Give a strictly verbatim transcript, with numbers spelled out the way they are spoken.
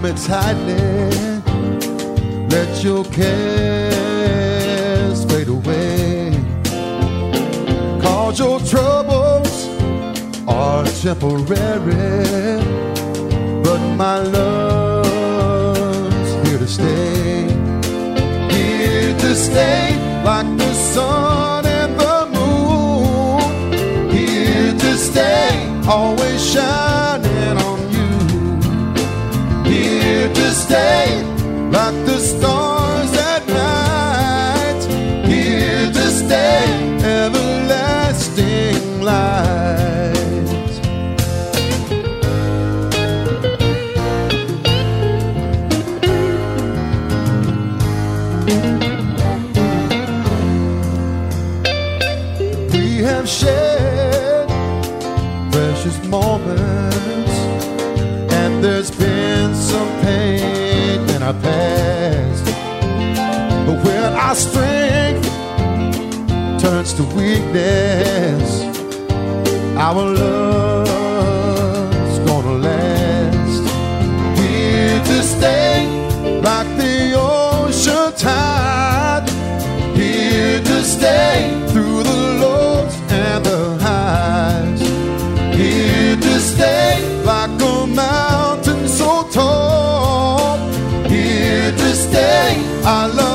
me tightly, let your cares fade away. Cause your troubles are temporary, but my love's here to stay. Here to stay, like the sun and the moon. Here to stay, always shining on you. Here to stay, like the stars at night. Here to stay, everlasting light. We have shared precious moments, and there's been some pain in our past. But when our strength turns to weakness, our love's gonna last. Here to stay, like the ocean tide. Here to stay, through the lows and the highs. Here to stay, like a mountain so tall. Here to stay, I love